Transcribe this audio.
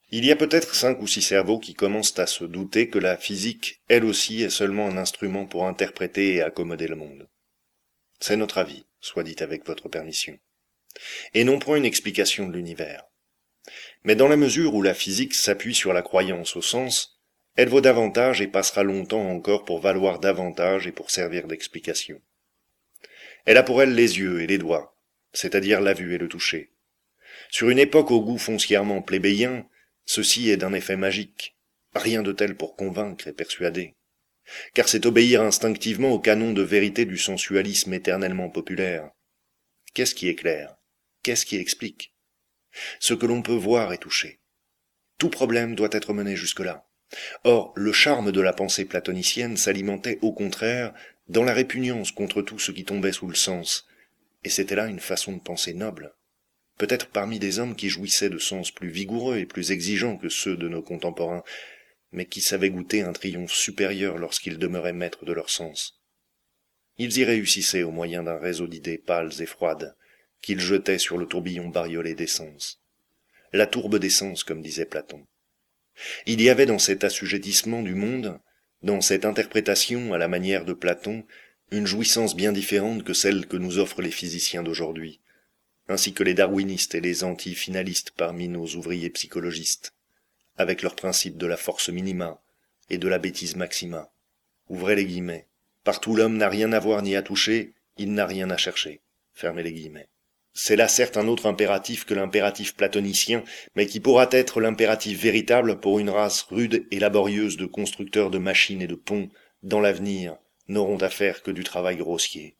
Il y a peut-être 5 ou 6 cerveaux qui commencent à se douter que la physique, elle aussi, est seulement un instrument pour interpréter et accommoder le monde. C'est notre avis, soit dit avec votre permission. Et non point une explication de l'univers. Mais dans la mesure où la physique s'appuie sur la croyance au sens, elle vaut davantage et passera longtemps encore pour valoir davantage et pour servir d'explication. Elle a pour elle les yeux et les doigts, c'est-à-dire la vue et le toucher. Sur une époque au goût foncièrement plébéien, ceci est d'un effet magique, rien de tel pour convaincre et persuader. Car c'est obéir instinctivement au canon de vérité du sensualisme éternellement populaire. Qu'est-ce qui éclaire? Qu'est-ce qui explique? Ce que l'on peut voir et toucher. Tout problème doit être mené jusque-là. Or, le charme de la pensée platonicienne s'alimentait au contraire dans la répugnance contre tout ce qui tombait sous le sens, et c'était là une façon de penser noble. Peut-être parmi des hommes qui jouissaient de sens plus vigoureux et plus exigeants que ceux de nos contemporains, mais qui savaient goûter un triomphe supérieur lorsqu'ils demeuraient maîtres de leur sens. Ils y réussissaient au moyen d'un réseau d'idées pâles et froides, qu'ils jetaient sur le tourbillon bariolé des sens. La tourbe des sens, comme disait Platon. Il y avait dans cet assujettissement du monde, dans cette interprétation à la manière de Platon, une jouissance bien différente que celle que nous offrent les physiciens d'aujourd'hui, ainsi que les darwinistes et les anti-finalistes parmi nos ouvriers psychologistes, avec leur principe de la force minima et de la bêtise maxima. Ouvrez les guillemets. Partout l'homme n'a rien à voir ni à toucher, il n'a rien à chercher. Fermez les guillemets. C'est là certes un autre impératif que l'impératif platonicien, mais qui pourra être l'impératif véritable pour une race rude et laborieuse de constructeurs de machines et de ponts, dans l'avenir, n'auront à faire que du travail grossier.